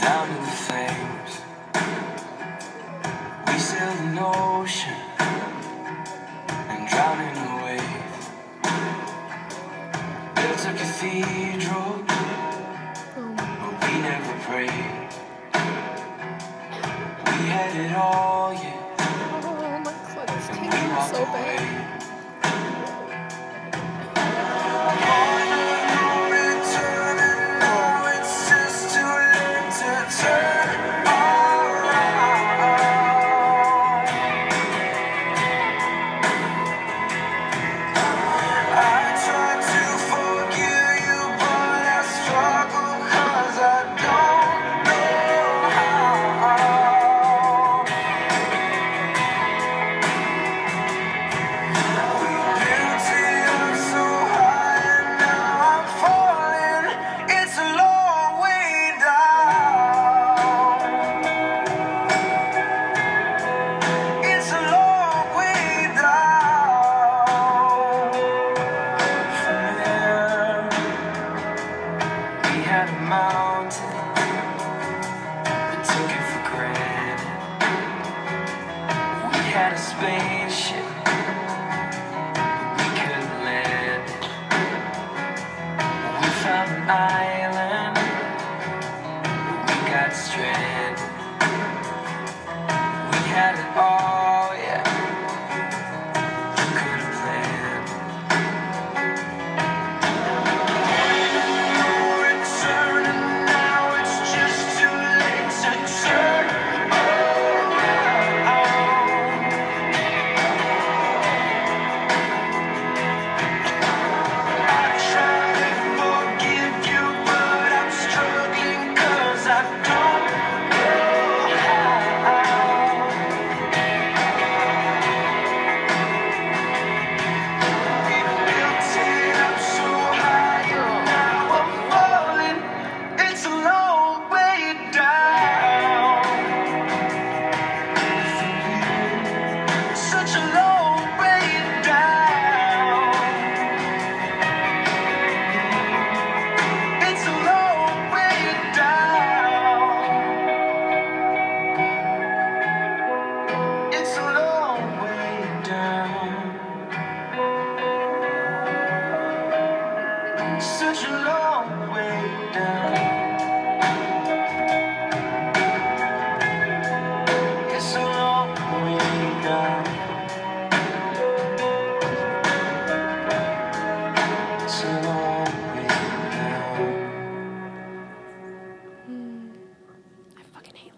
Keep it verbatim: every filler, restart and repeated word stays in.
down in the flames. We sailed an ocean and drowned in the wave. Built a cathedral, but we never prayed. We had it all, yeah. Oh, my foot is tingling so bad. Had a mountain, but took it for granted. We had a spaceship, but we couldn't land it. We found an island, but we got stranded.